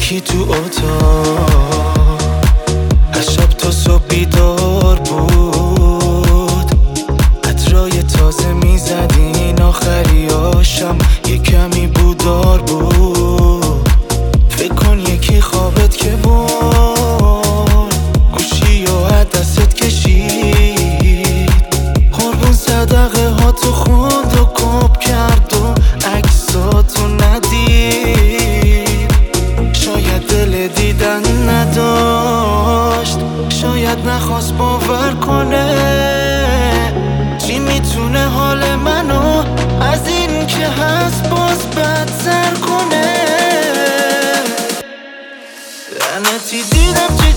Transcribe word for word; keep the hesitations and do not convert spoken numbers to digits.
یکی تو اتاق از شب تا صبح بیدار بود، عطرای تازه میزدین، آخریاشم یه کمی بودار بود. فکر کن یکی خوابت که بود، گوشی و عدست کشید، قربون صدقه ها تو خوند و کپ کرد و عکساتو ندید. شاید دل دیدن نداشت، شاید نخواست باور کنه. چی میتونه حال منو از این که هست باز بدتر کنه؟ لعنتی دیدم